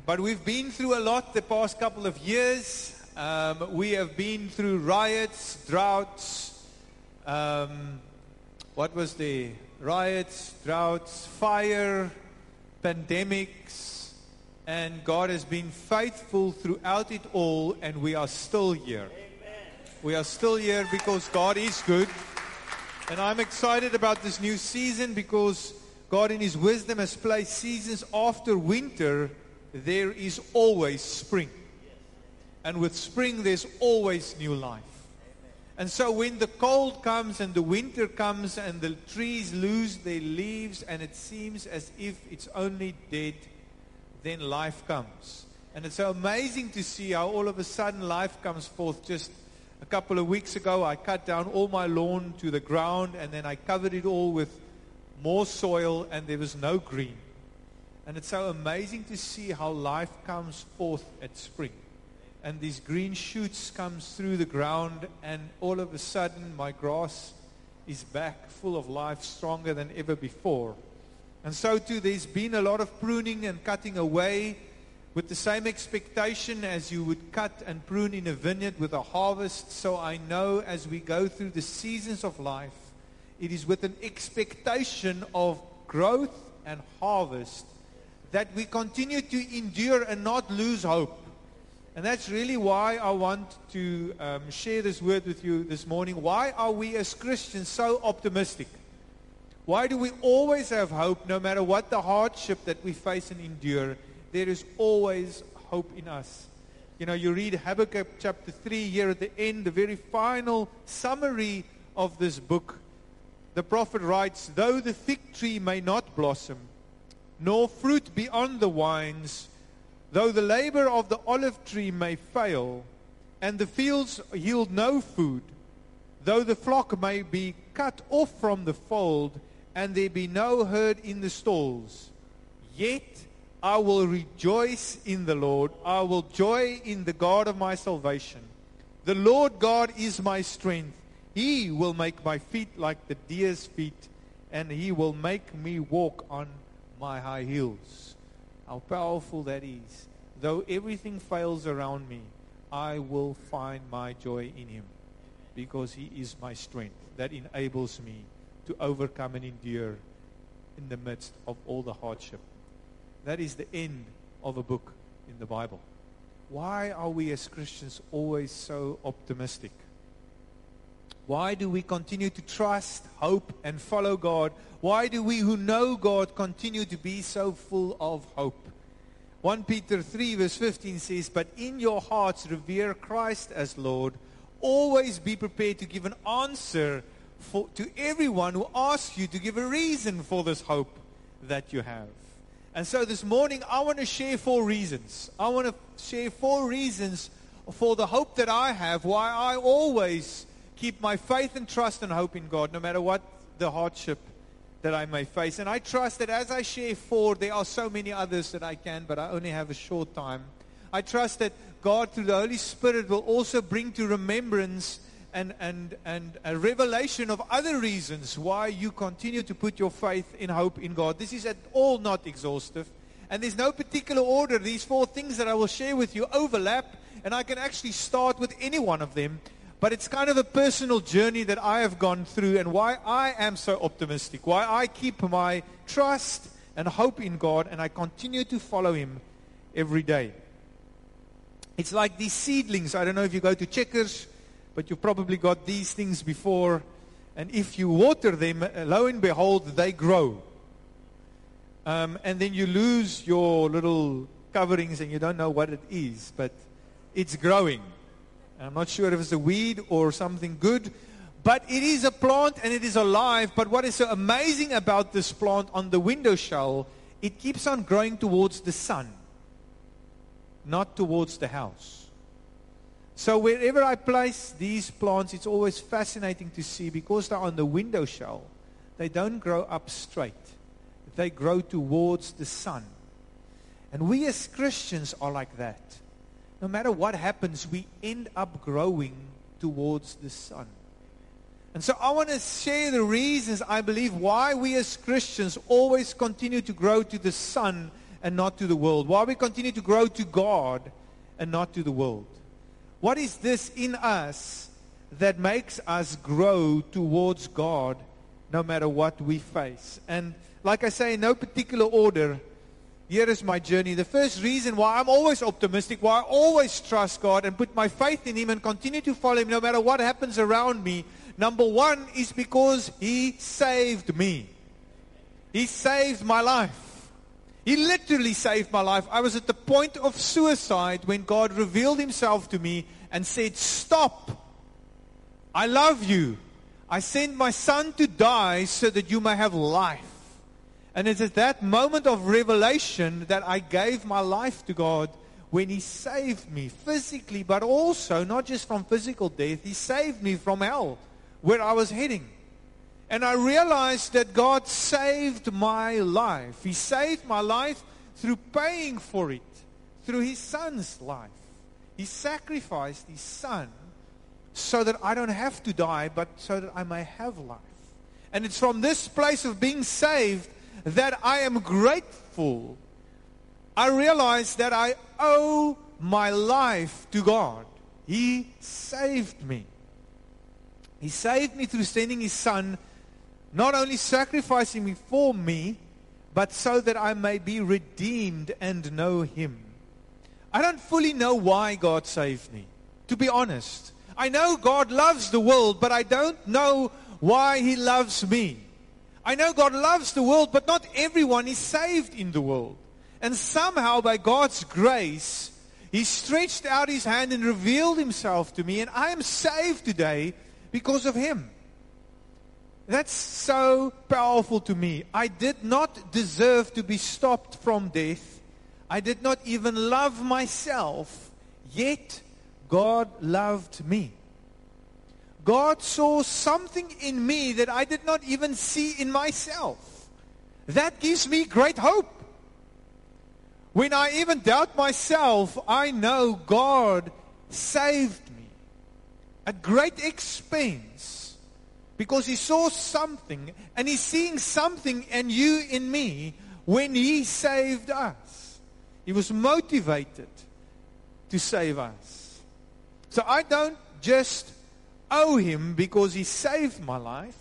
But we've been through a lot the past couple of years. We have been through riots, droughts. What was there? Riots, droughts, fire, pandemics. And God has been faithful throughout it all, and we are still here. We are still here because God is good. And I'm excited about this new season because God in His wisdom has placed seasons after winter. There is always spring. And with spring, there's always new life. And so when the cold comes and the winter comes and the trees lose their leaves and it seems as if it's only dead, then life comes. And it's so amazing to see how all of a sudden life comes forth. Just a couple of weeks ago, I cut down all my lawn to the ground and then I covered it all with more soil and there was no green. And it's so amazing to see how life comes forth at spring. And these green shoots comes through the ground and all of a sudden my grass is back full of life, stronger than ever before. And so too there's been a lot of pruning and cutting away with the same expectation as you would cut and prune in a vineyard with a harvest. So I know as we go through the seasons of life, it is with an expectation of growth and harvest that we continue to endure and not lose hope. And that's really why I want to share this word with you this morning. Why are we as Christians so optimistic? Why do we always have hope no matter what the hardship that we face and endure? There is always hope in us. You know, you read Habakkuk chapter 3 here at the end, the very final summary of this book. The prophet writes, though the fig tree may not blossom, nor fruit be on the vines, though the labor of the olive tree may fail, and the fields yield no food, though the flock may be cut off from the fold, and there be no herd in the stalls, yet I will rejoice in the Lord. I will joy in the God of my salvation. The Lord God is my strength. He will make my feet like the deer's feet, and He will make me walk on my high heels. How powerful that is. Though everything fails around me, I will find my joy in Him, because He is my strength that enables me to overcome and endure in the midst of all the hardship. That is the end of a book in the Bible. Why are we as Christians always so optimistic? Why do we continue to trust, hope, and follow God? Why do we who know God continue to be so full of hope? 1 Peter 3 verse 15 says, but in your hearts revere Christ as Lord. Always be prepared to give an answer to everyone who asks you to give a reason for this hope that you have. And so this morning I want to share 4 reasons. I want to share 4 reasons for the hope that I have, why I always keep my faith and trust and hope in God, no matter what the hardship that I may face. And I trust that as I share 4, there are so many others that I can, but I only have a short time. I trust that God, through the Holy Spirit, will also bring to remembrance and a revelation of other reasons why you continue to put your faith in hope in God. This is at all not exhaustive. And there's no particular order. These 4 things that I will share with you overlap, and I can actually start with any one of them. But it's kind of a personal journey that I have gone through and why I am so optimistic, why I keep my trust and hope in God and I continue to follow Him every day. It's like these seedlings. I don't know if you go to Checkers, but you've probably got these things before. And if you water them, lo and behold, they grow. And then you lose your little coverings and you don't know what it is, but it's growing. I'm not sure if it's a weed or something good, but it is a plant and it is alive. But what is so amazing about this plant on the windowsill, it keeps on growing towards the sun, not towards the house. So wherever I place these plants, it's always fascinating to see because they're on the windowsill, they don't grow up straight. They grow towards the sun. And we as Christians are like that. No matter what happens, we end up growing towards the sun. And so I want to share the reasons I believe why we as Christians always continue to grow to the sun and not to the world? Why we continue to grow to God and not to the world? What is this in us that makes us grow towards God no matter what we face? And like I say, in no particular order, here is my journey. The first reason why I'm always optimistic, why I always trust God and put my faith in Him and continue to follow Him no matter what happens around me, number one is because He saved me. He saved my life. He literally saved my life. I was at the point of suicide when God revealed Himself to me and said, "Stop. I love you. I sent my Son to die so that you may have life." And it's at that moment of revelation that I gave my life to God when He saved me physically, but also not just from physical death. He saved me from hell, where I was heading. And I realized that God saved my life. He saved my life through paying for it, through His Son's life. He sacrificed His Son so that I don't have to die, but so that I may have life. And it's from this place of being saved that I am grateful. I realize that I owe my life to God. He saved me. He saved me through sending His Son, not only sacrificing me for me, but so that I may be redeemed and know Him. I don't fully know why God saved me, to be honest. I know God loves the world, but I don't know why He loves me. I know God loves the world, but not everyone is saved in the world. And somehow, by God's grace, He stretched out His hand and revealed Himself to me, and I am saved today because of Him. That's so powerful to me. I did not deserve to be stopped from death. I did not even love myself, yet God loved me. God saw something in me that I did not even see in myself. That gives me great hope. When I even doubt myself, I know God saved me at great expense because He saw something, and He's seeing something in you, in me, when He saved us. He was motivated to save us. So I don't just owe Him because He saved my life.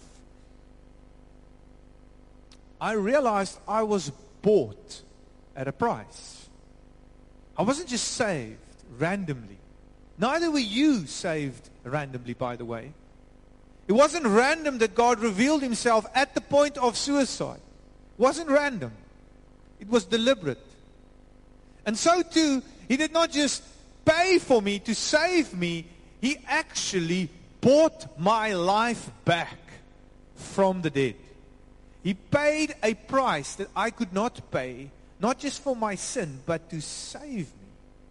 I realized I was bought at a price. I wasn't just saved randomly. Neither were you saved randomly, by the way. It wasn't random that God revealed Himself at the point of suicide. It wasn't random. It was deliberate. And so too, He did not just pay for me to save me. He actually bought my life back from the dead. He paid a price that I could not pay, not just for my sin, but to save me.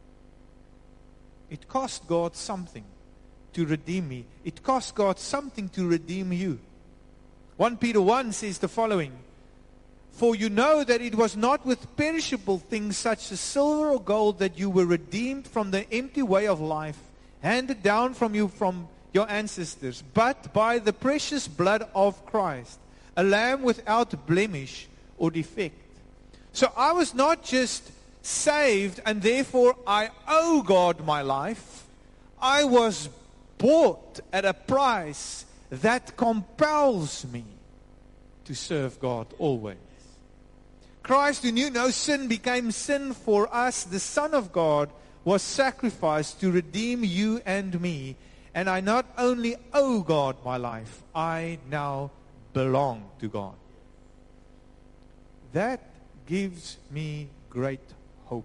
It cost God something to redeem me. It cost God something to redeem you. 1 Peter 1 says the following: "For you know that it was not with perishable things such as silver or gold that you were redeemed from the empty way of life handed down from you from your ancestors, but by the precious blood of Christ, a lamb without blemish or defect." So I was not just saved and therefore I owe God my life. I was bought at a price that compels me to serve God always. Christ, who knew no sin, became sin for us. The Son of God was sacrificed to redeem you and me. And I not only owe God my life, I now belong to God. That gives me great hope.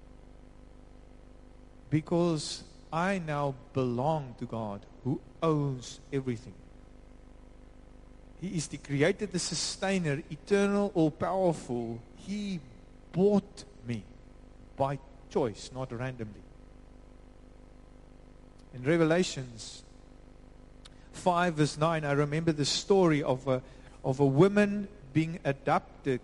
Because I now belong to God, who owns everything. He is the creator, the sustainer, eternal, all-powerful. He bought me by choice, not randomly. In Revelations 5 verse 9, I remember the story of a woman being abducted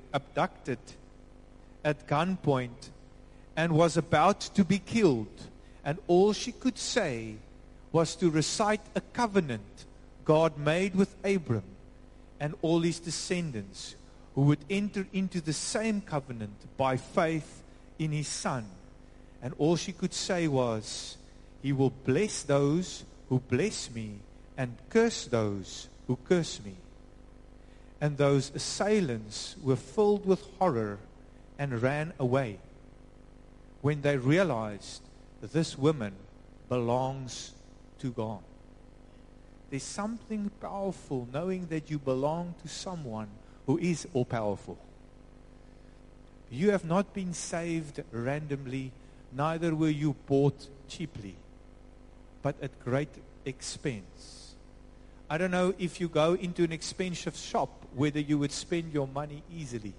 at gunpoint and was about to be killed. And all she could say was to recite a covenant God made with Abram and all his descendants, who would enter into the same covenant by faith in his Son. And all she could say was, He will bless those who bless me and curse those who curse me. And those assailants were filled with horror and ran away when they realized that this woman belongs to God. There's something powerful knowing that you belong to someone who is all-powerful. You have not been saved randomly, neither were you bought cheaply, but at great expense. I don't know if you go into an expensive shop, whether you would spend your money easily.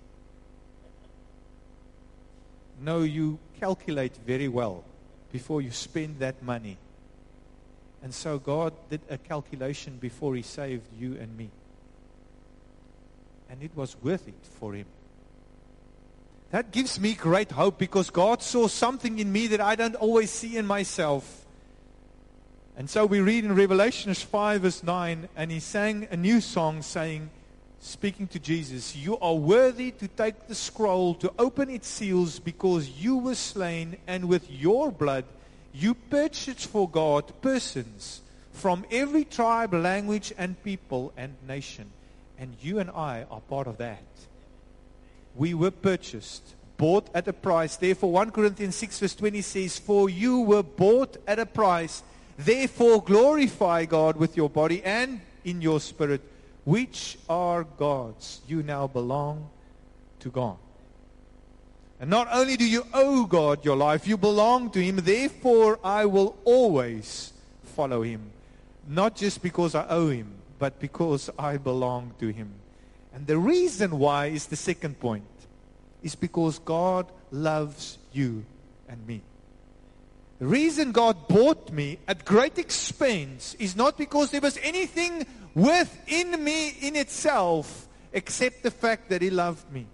No, you calculate very well before you spend that money. And so God did a calculation before He saved you and me. And it was worth it for Him. That gives me great hope because God saw something in me that I don't always see in myself. And so we read in Revelation 5 verse 9, and He sang a new song saying, speaking to Jesus, You are worthy to take the scroll, to open its seals, because you were slain, and with your blood you purchased for God persons from every tribe, language, and people and nation. And you and I are part of that. We were purchased, bought at a price. Therefore, 1 Corinthians 6 verse 20 says, For you were bought at a price. Therefore, glorify God with your body and in your spirit, which are God's. You now belong to God. And not only do you owe God your life, you belong to Him. Therefore, I will always follow Him. Not just because I owe Him, but because I belong to Him. And the reason why is the second point. Is because God loves you and me. The reason God bought me at great expense is not because there was anything within me in itself except the fact that He loved me.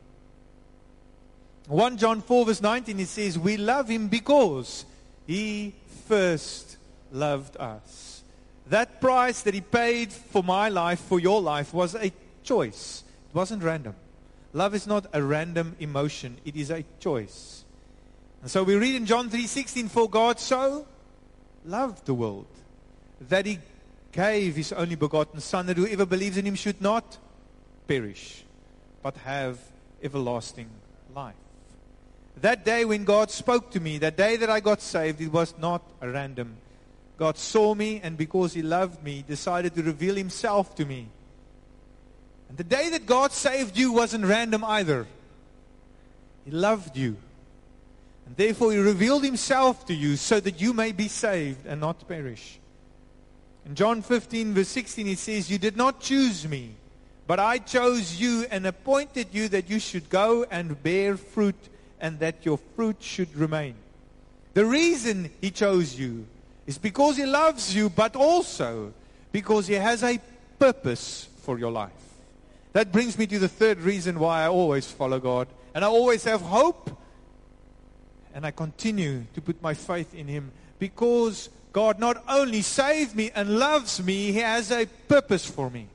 1 John 4 verse 19, it says, We love Him because He first loved us. That price that He paid for my life, for your life, was a choice. It wasn't random. Love is not a random emotion. It is a choice. And so we read in John 3:16, For God so loved the world that He gave His only begotten Son, that whoever believes in Him should not perish, but have everlasting life. That day when God spoke to me, that day that I got saved, it was not a random. God saw me, and because He loved me, decided to reveal Himself to me. And the day that God saved you wasn't random either. He loved you. And therefore He revealed Himself to you so that you may be saved and not perish. In John 15 verse 16 it says, You did not choose me, but I chose you and appointed you that you should go and bear fruit, and that your fruit should remain. The reason He chose you is because He loves you, but also because He has a purpose for your life. That brings me to the third reason why I always follow God. And I always have hope. And I continue to put my faith in Him. Because God not only saved me and loves me, He has a purpose for me.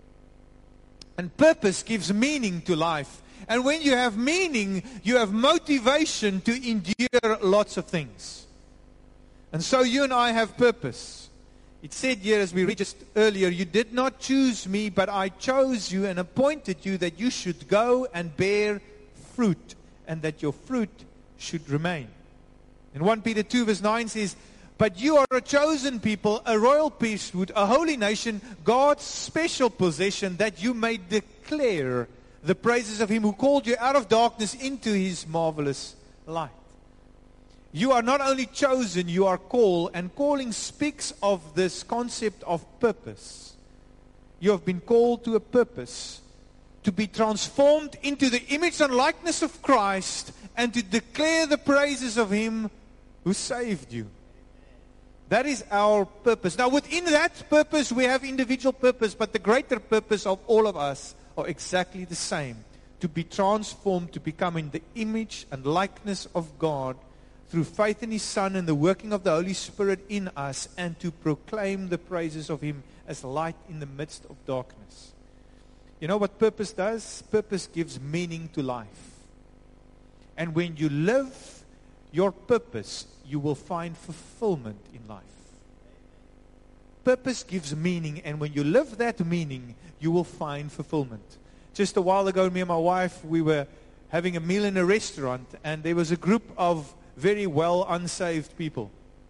And purpose gives meaning to life. And when you have meaning, you have motivation to endure lots of things. And so you and I have purpose. It said here, as we read just earlier, You did not choose me, but I chose you and appointed you that you should go and bear fruit, and that your fruit should remain. And 1 Peter 2 verse 9 says, But you are a chosen people, a royal priesthood, a holy nation, God's special possession, that you may declare the praises of Him who called you out of darkness into His marvelous light. You are not only chosen, you are called, and calling speaks of this concept of purpose. You have been called to a purpose, to be transformed into the image and likeness of Christ, and to declare the praises of Him who saved you. That is our purpose. Now within that purpose we have individual purpose, but the greater purpose of all of us are exactly the same. To be transformed, to become in the image and likeness of God through faith in His Son and the working of the Holy Spirit in us, and to proclaim the praises of Him as light in the midst of darkness. You know what purpose does? Purpose gives meaning to life. And when you live your purpose, you will find fulfillment in life. Purpose gives meaning, and when you live that meaning, you will find fulfillment. Just a while ago, me and my wife, we were having a meal in a restaurant, and there was a group of very well unsaved people.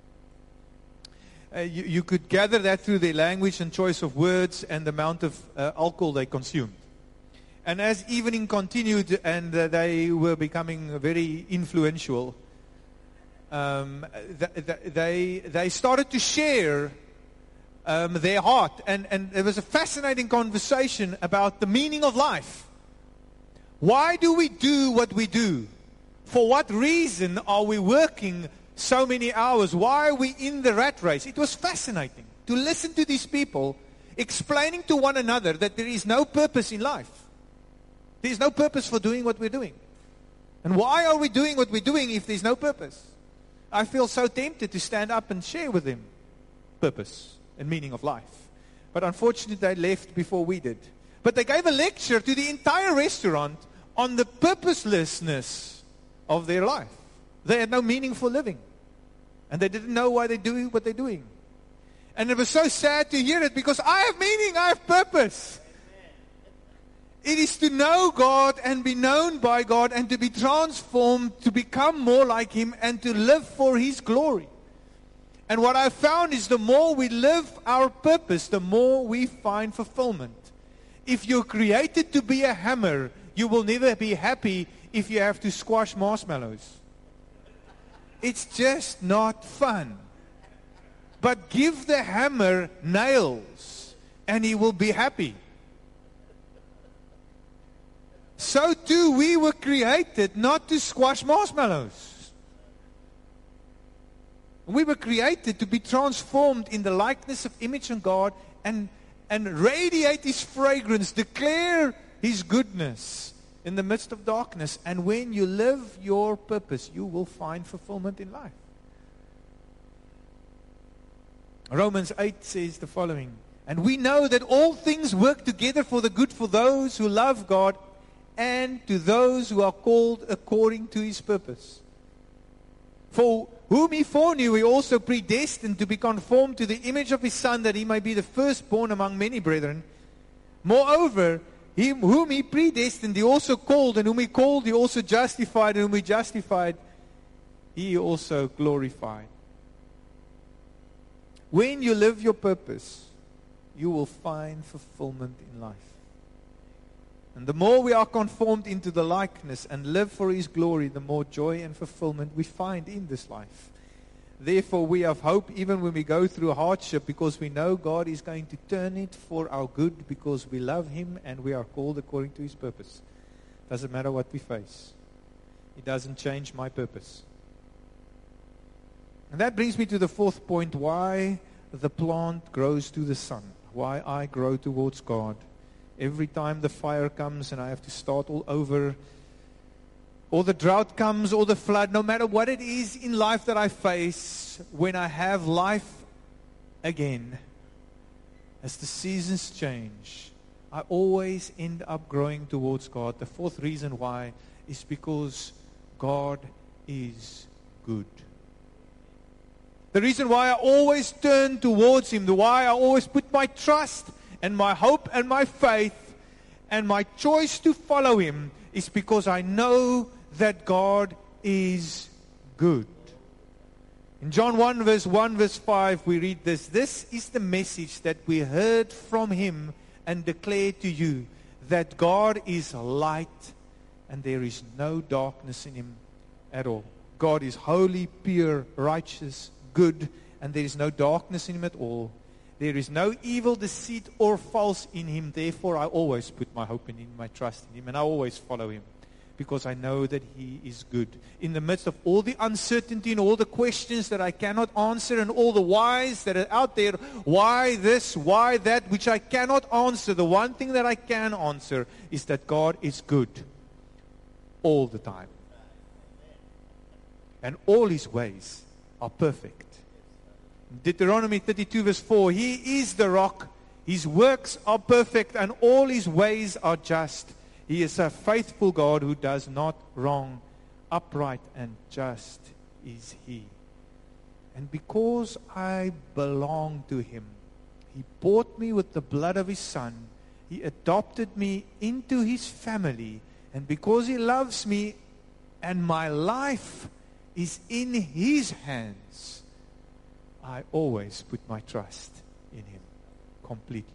You could gather that through their language and choice of words and the amount of alcohol they consumed. And as evening continued and they were becoming very influential, they started to share their heart. And there was a fascinating conversation about the meaning of life. Why do we do what we do? For what reason are we working so many hours? Why are we in the rat race? It was fascinating to listen to these people explaining to one another that there is no purpose in life. There is no purpose for doing what we're doing. And why are we doing what we're doing if there's no purpose? I feel so tempted to stand up and share with them purpose and meaning of life. But unfortunately, they left before we did. But they gave a lecture to the entire restaurant on the purposelessness of their life. They had no meaning for living. And they didn't know why they're doing what they're doing. And it was so sad to hear it because I have meaning, I have purpose. It is to know God and be known by God and to be transformed, to become more like Him and to live for His glory. And what I found is the more we live our purpose, the more we find fulfillment. If you're created to be a hammer, you will never be happy if you have to squash marshmallows. It's just not fun. But give the hammer nails and he will be happy. So too we were created not to squash marshmallows. We were created to be transformed in the likeness of image of God and radiate His fragrance, declare His goodness in the midst of darkness. And when you live your purpose, you will find fulfillment in life. Romans 8 says the following, and we know that all things work together for the good for those who love God and to those who are called according to His purpose. For whom He foreknew, He also predestined to be conformed to the image of His Son, that He might be the firstborn among many brethren. Moreover, Him whom He predestined, He also called, and whom He called, He also justified, and whom He justified, He also glorified. When you live your purpose, you will find fulfillment in life. And the more we are conformed into the likeness and live for His glory, the more joy and fulfillment we find in this life. Therefore, we have hope even when we go through hardship, because we know God is going to turn it for our good, because we love Him and we are called according to His purpose. Doesn't matter what we face. It doesn't change my purpose. And that brings me to the fourth point, why the plant grows to the sun, why I grow towards God. Every time the fire comes and I have to start all over, or the drought comes, or the flood, no matter what it is in life that I face, when I have life again, as the seasons change, I always end up growing towards God. The fourth reason why is because God is good. The reason why I always turn towards Him, the why I always put my trust and my hope and my faith and my choice to follow Him, is because I know that God is good. In John 1 verse 1 verse 5 we read this. This is the message that we heard from Him and declare to you, that God is light and there is no darkness in Him at all. God is holy, pure, righteous, good, and there is no darkness in Him at all. There is no evil, deceit, or false in Him. Therefore, I always put my hope in Him, my trust in Him, and I always follow Him, because I know that He is good. In the midst of all the uncertainty and all the questions that I cannot answer and all the whys that are out there, why this, why that, which I cannot answer, the one thing that I can answer is that God is good all the time. And all His ways are perfect. Deuteronomy 32 verse 4, He is the rock, His works are perfect and all His ways are just. He is a faithful God who does not wrong. Upright and just is He. And because I belong to Him, He bought me with the blood of His Son. He adopted me into His family. And because He loves me and my life is in His hands, I always put my trust in Him completely.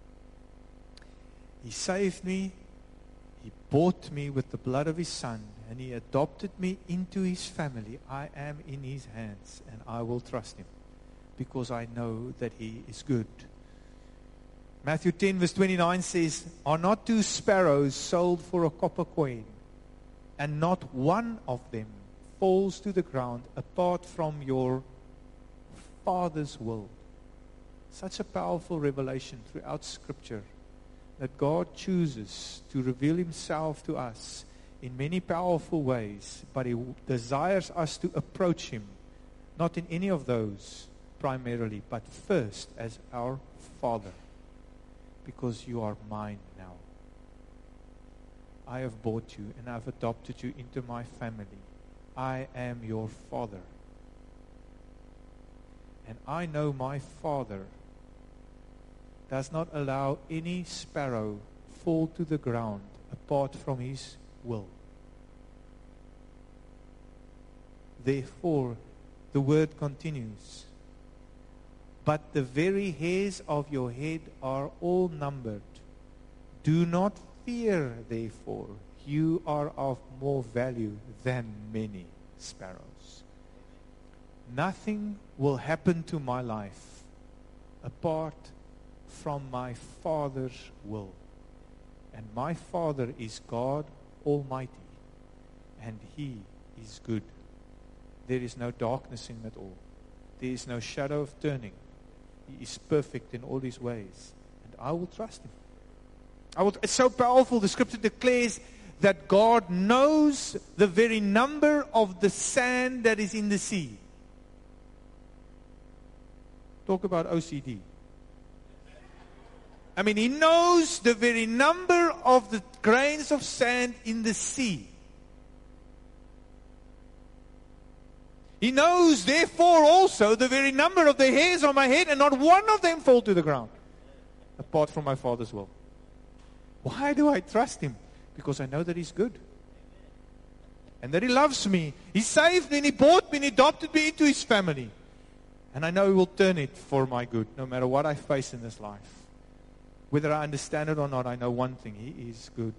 He saved me. He bought me with the blood of His Son, and He adopted me into His family. I am in His hands, and I will trust Him because I know that He is good. Matthew 10 verse 29 says, "Are not 2 sparrows sold for a copper coin, and not one of them falls to the ground apart from your Father's will?" Such a powerful revelation throughout Scripture, that God chooses to reveal Himself to us in many powerful ways, but He desires us to approach Him, not in any of those primarily, but first as our Father, because you are mine now. I have bought you and I've adopted you into my family. I am your Father. And I know my Father does not allow any sparrow fall to the ground apart from His will. Therefore, the word continues, "But the very hairs of your head are all numbered. Do not fear, therefore. You are of more value than many sparrows." Nothing will happen to my life apart from my Father's will. And my Father is God Almighty, and He is good. There is no darkness in Him at all. There is no shadow of turning. He is perfect in all His ways, and I will trust Him. It's so powerful. The Scripture declares that God knows the very number of the sand that is in the sea. Talk about OCD. I mean, He knows the very number of the grains of sand in the sea. He knows, therefore, also the very number of the hairs on my head, and not one of them fall to the ground, apart from my Father's will. Why do I trust Him? Because I know that He's good. And that He loves me. He saved me, and He bought me, and He adopted me into His family. And I know He will turn it for my good, no matter what I face in this life. Whether I understand it or not, I know one thing: He is good.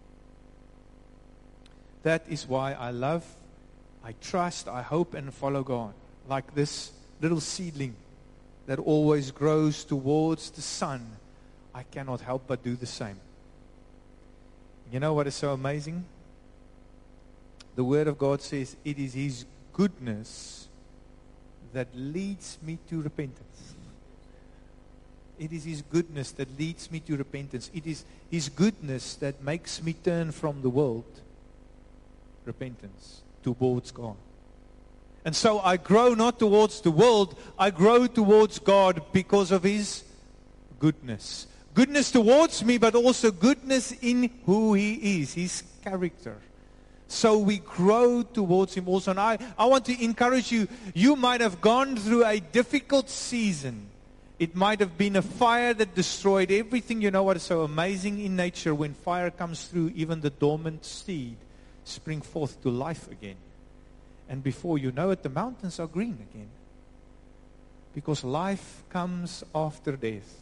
That is why I love, I trust, I hope, and follow God. Like this little seedling that always grows towards the sun, I cannot help but do the same. You know what is so amazing? The Word of God says it is His goodness that leads me to repentance. It is His goodness that leads me to repentance. It is His goodness that makes me turn from the world, repentance, towards God. And so I grow not towards the world, I grow towards God because of His goodness. Goodness towards me, but also goodness in who He is, His character. So we grow towards Him also. And I want to encourage you, you might have gone through a difficult season. It might have been a fire that destroyed everything. You know what is so amazing in nature? When fire comes through, even the dormant seed spring forth to life again. And before you know it, the mountains are green again. Because life comes after death.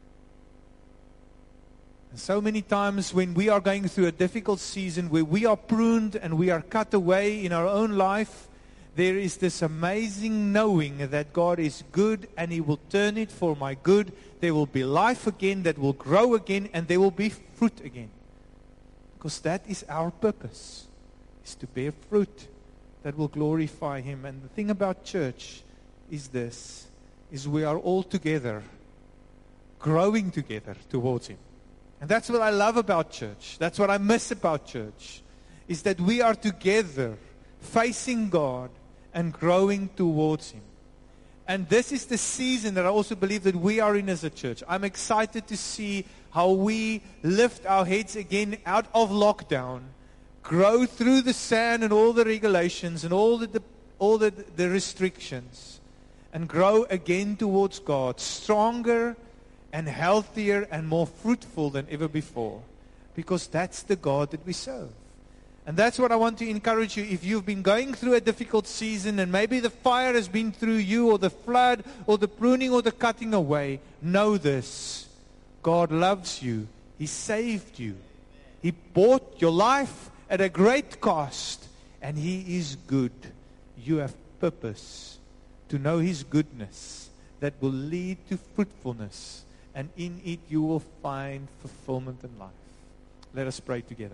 And so many times when we are going through a difficult season where we are pruned and we are cut away in our own life, there is this amazing knowing that God is good and He will turn it for my good. There will be life again that will grow again, and there will be fruit again. Because that is our purpose, is to bear fruit that will glorify Him. And the thing about church is this, is we are all together, growing together towards Him. And that's what I love about church. That's what I miss about church, is that we are together, facing God and growing towards Him. And this is the season that I also believe that we are in as a church. I'm excited to see how we lift our heads again out of lockdown, grow through the sand and all the regulations and all the restrictions, and grow again towards God, stronger and healthier and more fruitful than ever before. Because that's the God that we serve. And that's what I want to encourage you. If you've been going through a difficult season and maybe the fire has been through you, or the flood or the pruning or the cutting away, know this. God loves you. He saved you. He bought your life at a great cost, and He is good. You have purpose to know His goodness that will lead to fruitfulness, and in it you will find fulfillment in life. Let us pray together.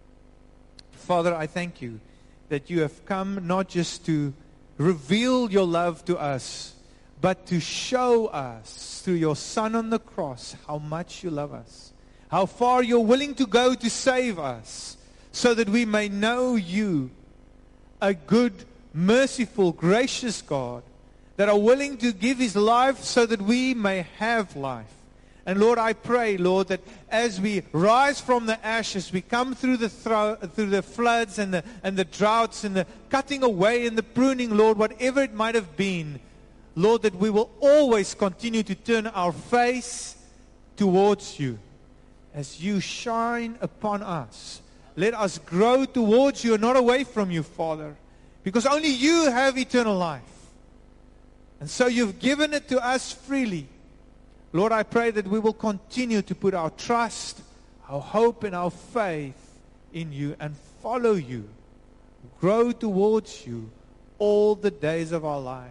Father, I thank you that you have come not just to reveal your love to us, but to show us through your Son on the cross how much you love us, how far you're willing to go to save us, so that we may know you, a good, merciful, gracious God, that are willing to give His life so that we may have life. And Lord, I pray, Lord, that as we rise from the ashes, we come through the floods and the droughts and the cutting away and the pruning, Lord, whatever it might have been, Lord, that we will always continue to turn our face towards you. As you shine upon us, let us grow towards you and not away from you, Father, because only you have eternal life. And so you've given it to us freely. Lord, I pray that we will continue to put our trust, our hope, and our faith in you and follow you, grow towards you all the days of our life.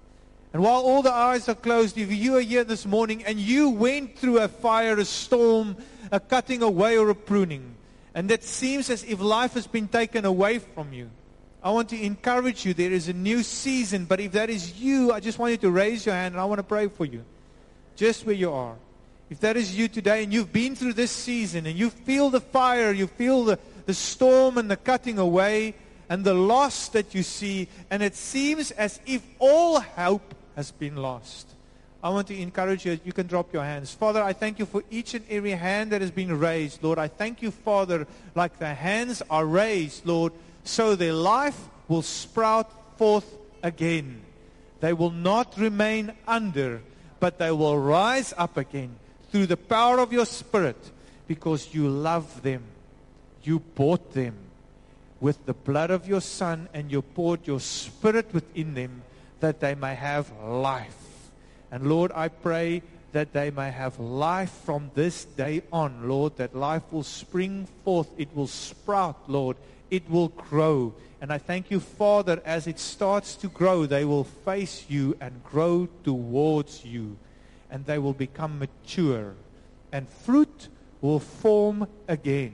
And while all the eyes are closed, if you are here this morning and you went through a fire, a storm, a cutting away, or a pruning, and it seems as if life has been taken away from you, I want to encourage you. There is a new season, but if that is you, I just want you to raise your hand and I want to pray for you. Just where you are. If that is you today and you've been through this season and you feel the fire, you feel the storm and the cutting away and the loss that you see, and it seems as if all hope has been lost, I want to encourage you. You can drop your hands. Father, I thank you for each and every hand that has been raised. Lord, I thank you, Father, like the hands are raised, Lord, so their life will sprout forth again. They will not remain under, but they will rise up again through the power of your Spirit, because you love them. You bought them with the blood of your Son, and you poured your Spirit within them that they may have life. And Lord, I pray that they may have life from this day on, Lord, that life will spring forth. It will sprout, Lord. It will grow. And I thank you, Father, as it starts to grow, they will face you and grow towards you. And they will become mature. And fruit will form again.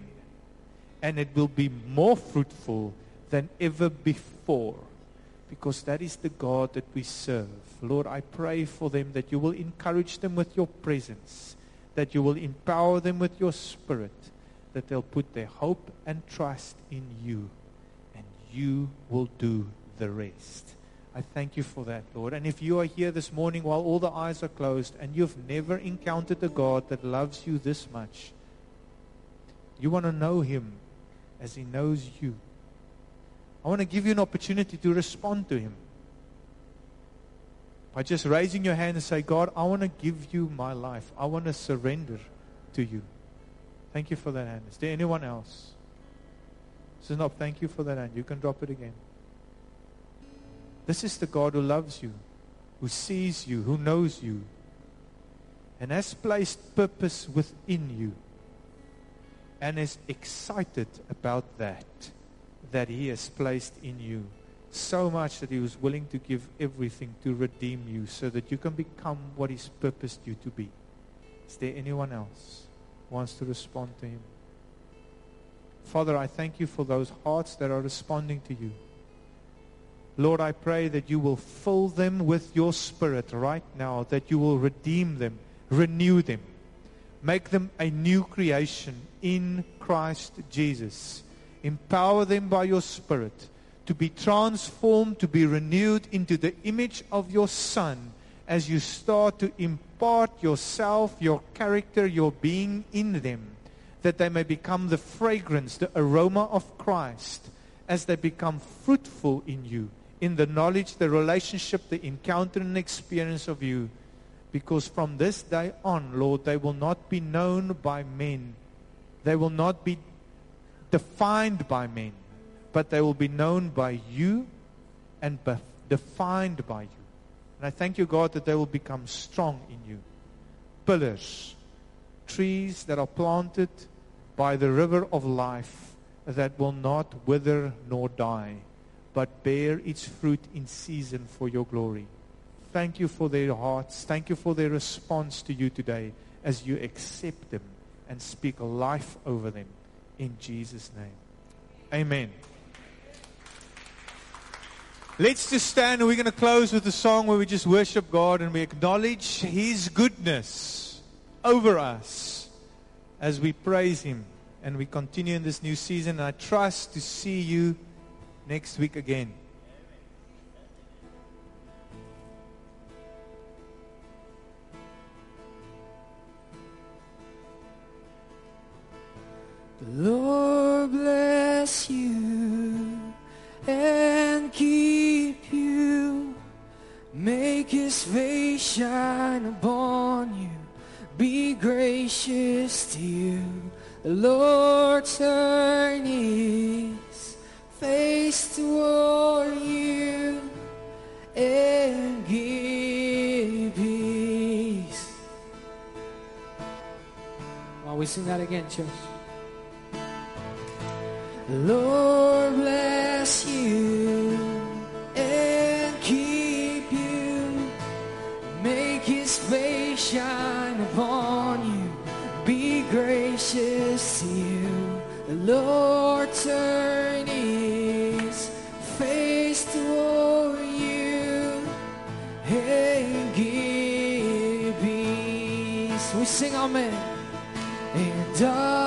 And it will be more fruitful than ever before. Because that is the God that we serve. Lord, I pray for them that you will encourage them with your presence. That you will empower them with your Spirit. That they'll put their hope and trust in you. And you will do the rest. I thank you for that, Lord. And if you are here this morning while all the eyes are closed and you've never encountered a God that loves you this much, you want to know Him as He knows you. I want to give you an opportunity to respond to Him. By just raising your hand and say, God, I want to give you my life. I want to surrender to you. Thank you for that hand. Is there anyone else? Thank you for that hand. You can drop it again. This is the God who loves you, who sees you, who knows you, and has placed purpose within you, and is excited about that He has placed in you. So much that He was willing to give everything to redeem you so that you can become what He's purposed you to be. Is there anyone else who wants to respond to Him? Father, I thank you for those hearts that are responding to you. Lord, I pray that you will fill them with your Spirit right now, that you will redeem them, renew them, make them a new creation in Christ Jesus. Empower them by your Spirit to be transformed, to be renewed into the image of your Son as you start to impart yourself, your character, your being in them, that they may become the fragrance, the aroma of Christ, as they become fruitful in you, in the knowledge, the relationship, the encounter and experience of you. Because from this day on, Lord, they will not be known by men. They will not be defined by men, but they will be known by you and defined by you. And I thank you, God, that they will become strong in you. Pillars, trees that are planted by the river of life that will not wither nor die, but bear its fruit in season for your glory. Thank you for their hearts. Thank you for their response to you today as you accept them and speak life over them. In Jesus' name. Amen. Let's just stand and we're going to close with a song where we just worship God and we acknowledge His goodness over us as we praise Him and we continue in this new season. And I trust to see you next week again. The Lord bless you and keep you, make His face shine upon you, be gracious to you. The Lord turn His face toward you and give peace. While we sing that again, church. The Lord bless you and keep you, make His face shine upon you, be gracious to you. The Lord turn His face toward you and give peace. We sing amen. And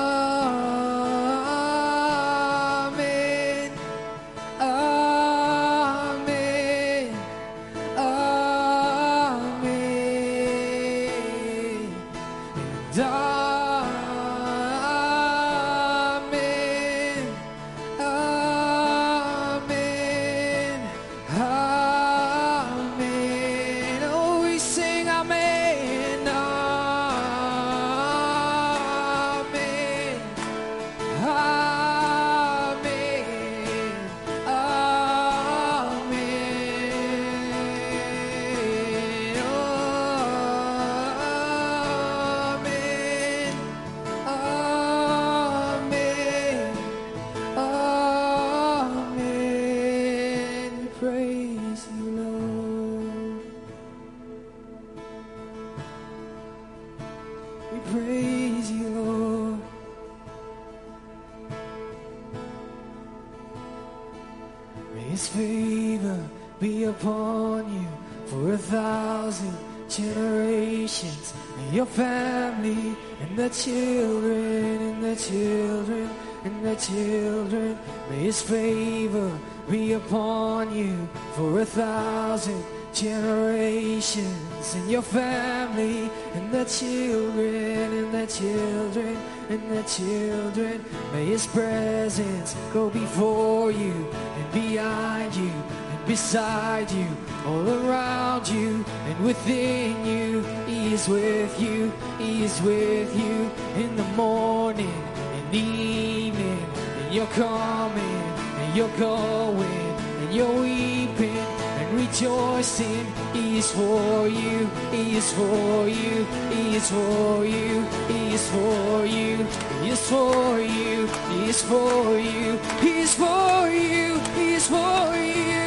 His favor be upon you for 1,000 generations, and your family, and the children, and the children, and the children. May His favor be upon you for 1,000 generations, and your family, and the children, and the children, and the children. May His presence go before you, and behind you, and beside you, all around you, and within you. He is with you, He is with you in the morning, in the evening, and you're coming, and you're going, and you're weeping, and rejoicing. He is for you, He is for you, He is for you, He is for you, He is for you, He is for you, He is for you, He is for you.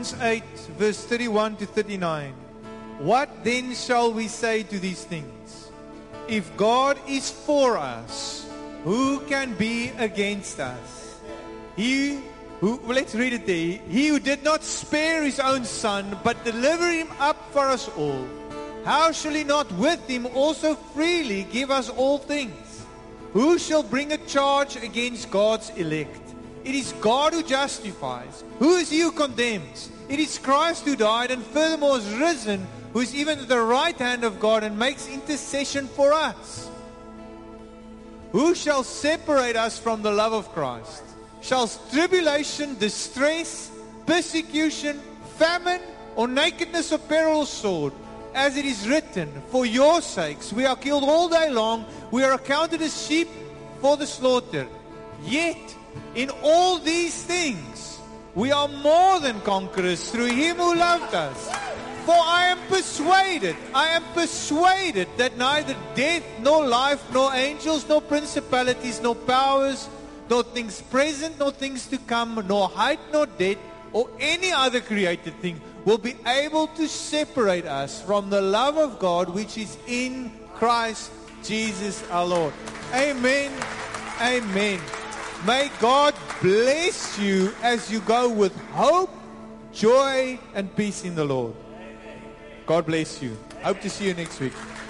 Romans 8, verse 31 to 39. What then shall we say to these things? If God is for us, who can be against us? Let's read it there. He who did not spare his own son, but delivered him up for us all, how shall he not with him also freely give us all things? Who shall bring a charge against God's elect? It is God who justifies. Who is he who condemns? It is Christ who died and furthermore is risen, who is even at the right hand of God and makes intercession for us. Who shall separate us from the love of Christ? Shall tribulation, distress, persecution, famine, or nakedness, or peril, or sword? As it is written, for your sakes we are killed all day long, we are accounted as sheep for the slaughter. Yet, in all these things, we are more than conquerors through him who loved us. For I am persuaded that neither death, nor life, nor angels, nor principalities, nor powers, nor things present, nor things to come, nor height, nor depth, or any other created thing will be able to separate us from the love of God which is in Christ Jesus our Lord. Amen. Amen. May God bless you as you go with hope, joy, and peace in the Lord. God bless you. Hope to see you next week.